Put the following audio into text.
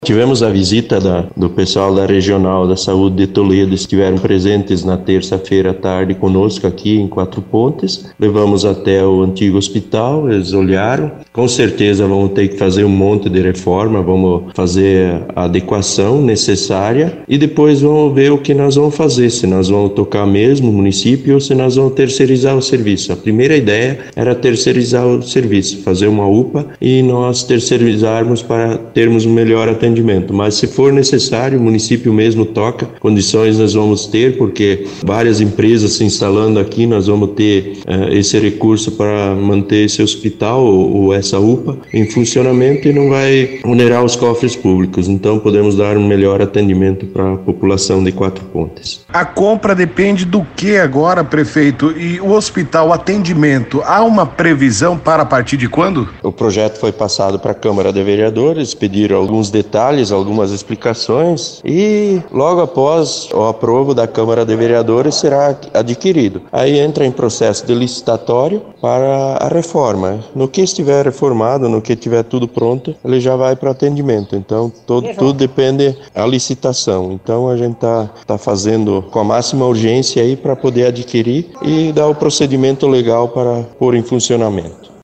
Tivemos a visita do pessoal da Regional da Saúde de Toledo, estiveram presentes na terça-feira à tarde conosco aqui em Quatro Pontes. Levamos até o antigo hospital, eles olharam. Com certeza vamos ter que fazer um monte de reforma, vamos fazer a adequação necessária e depois vamos ver o que nós vamos fazer, se nós vamos tocar mesmo o município ou se nós vamos terceirizar o serviço. A primeira ideia era terceirizar o serviço, fazer uma UPA e nós terceirizarmos para termos um melhor atendimento. Mas se for necessário, o município mesmo toca, condições nós vamos ter, porque várias empresas se instalando aqui, nós vamos ter esse recurso para manter esse hospital ou essa UPA em funcionamento e não vai onerar os cofres públicos, então podemos dar um melhor atendimento para a população de Quatro Pontes. A compra depende do que agora, prefeito? E o hospital, o atendimento, há uma previsão para a partir de quando? O projeto foi passado para a Câmara de Vereadores, pediram alguns detalhes, algumas explicações e logo após o aprovo da Câmara de Vereadores será adquirido. Aí entra em processo de licitatório para a reforma. No que estiver reformado, no que tiver tudo pronto, ele já vai para atendimento. Então tudo depende da licitação. Então a gente tá fazendo com a máxima urgência aí para poder adquirir e dar o procedimento legal para pôr em funcionamento.